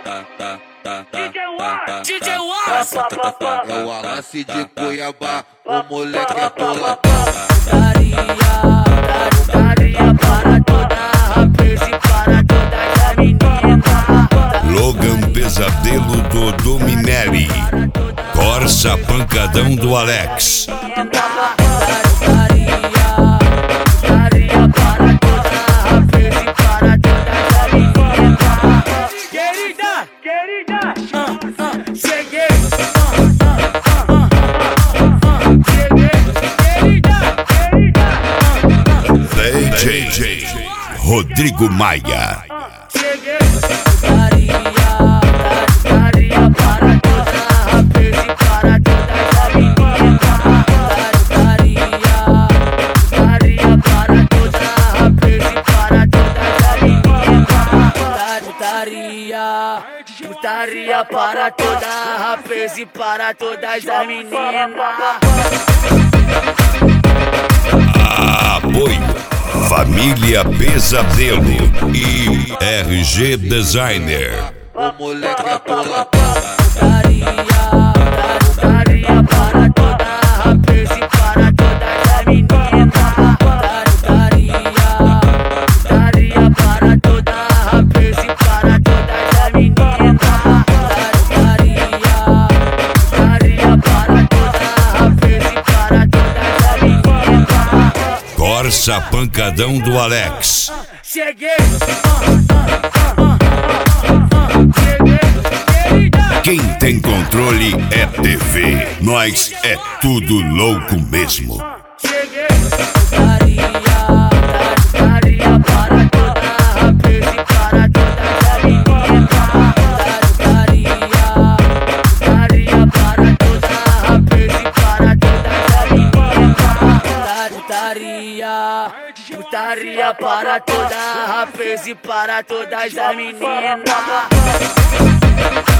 DJ Wallace. É o Wallace de Cuiabá, o moleque é tola. Daria para toda rapaz e para todas as meninas. Logan Pesadelo do Dominelli. Corsa Pancadão do Alex. Daria para toda rapaz e para todas as meninas. Querida, cheguei. DJ Rodrigo Maia. Daria para toda rapaz e para todas as meninas. Daria para toda rapaz e para todas as meninas. Daria para toda rapaz e para todas as meninas. Apoio Família Pesadelo e RG Designer. O moleque é tola. Daria para toda rapaz e para todas as meninas. Daria para toda rapaz e para todas as meninas. Daria para toda rapaz e para todas as meninas. Corsa Pancadão do Alex. Cheguei. Quem tem controle é TV. Nós é tudo louco mesmo. Daria para toda rapaz e para todas as meninas. Daria para toda rapaz e para todas as meninas. Daria para toda rapaz e para todas as meninas.